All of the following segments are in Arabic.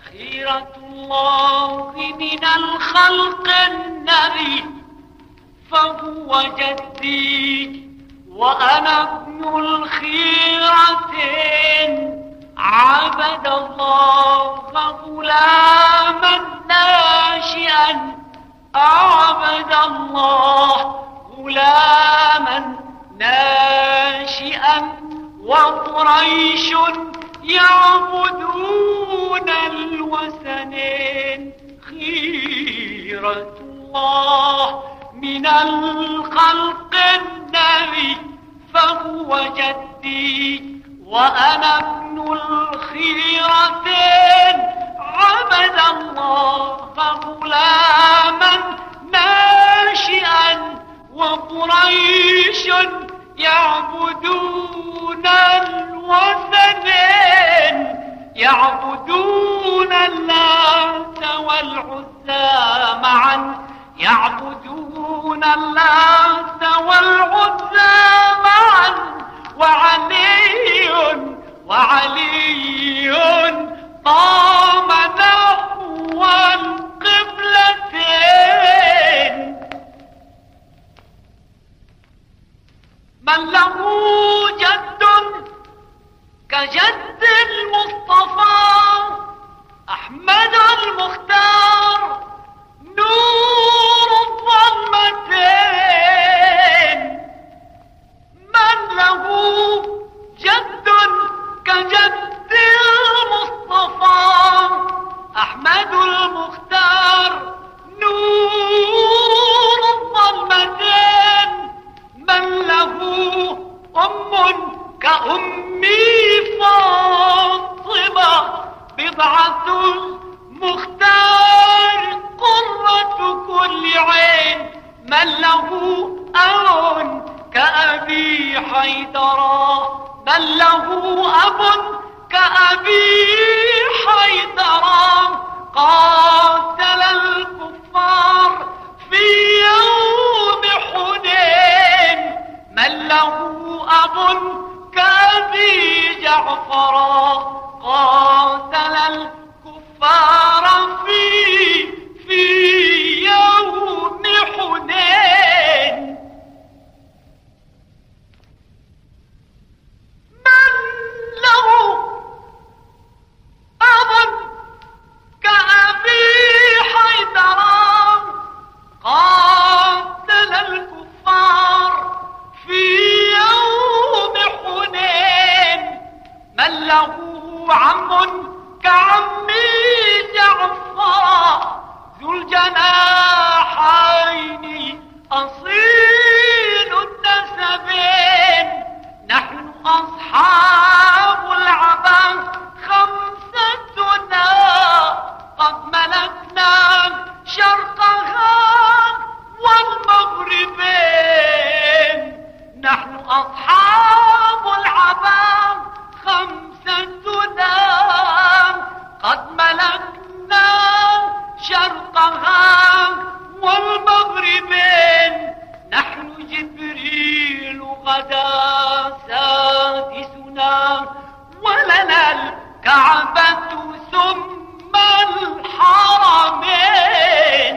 خيرة الله من الخلق النبي فهو جدي وأنا ابن الخيرتين. عبد الله غلاما ناشئا، عبد الله غلاما ناشئا، وقريش يعبدون الوثنين. خيرة الله من الخلق النبي فهو جدي وأنا ابن الخيرتين. عبد الله غلاما ناشئا، وقريش يعبدون الوثنين، يعبدون اللات والعزى معا، يعبدون اللات والعزى معا. وعلي قام نحو القبلتين. من له جد كجد المصطفى أحمد المختار نور الظلمتين. من له جد كجد المصطفى أحمد المختار نور الظلمتين. من له أم كأمي فاطمة بضعة المختار قرة كل عين. من له أب كأبي حيدرا، من له أب كأبي حيدرا قاتل الكفار في يوم حنين. من له أب كأبي جعفرا قاتل الكفار في يوم حنين. من له أب كأبي حيدرا قاتل الكفار في يوم حنين. من له عم كعمي جعفر ذو الجناحين أصيل النسبين. نحن أصحاب العباس خمستنا قد ملكنا شرقها والمغربين. نحن أصحاب العباس خمستنا قد ملكنا شرقها والمغربين. نحن جبريل غدا سادسنا ولنا الكعبة ثم الحرمين.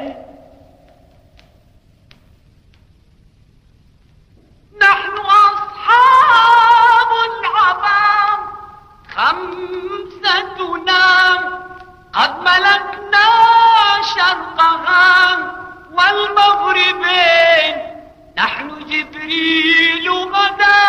نحن أصحاب العبام خمستنا قد ملكنا شرقها والمغربين. نحن جبريل غدا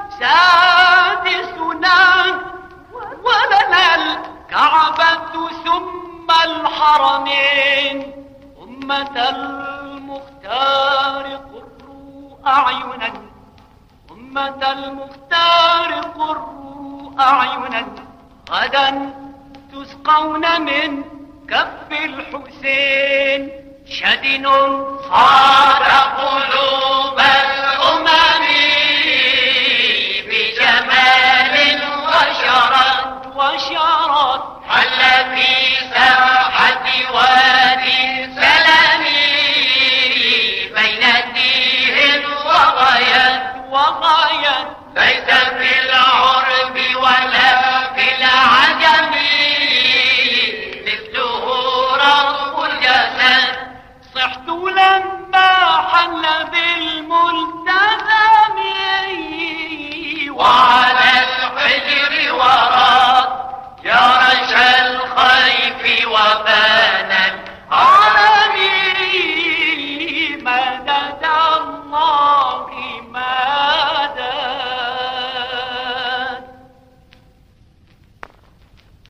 سادسنا ولنا الكعبة ثم الحرمين. أمة المختار قروا أعينا، أمة المختار قروا أعينا، غدا تسقون من كف الحسين. شدن صار قلوب الأمم بجمال وشرت حل في ساحة وادي السلام بين الديه وغاية ليس في العرب ولا في العجم وفاء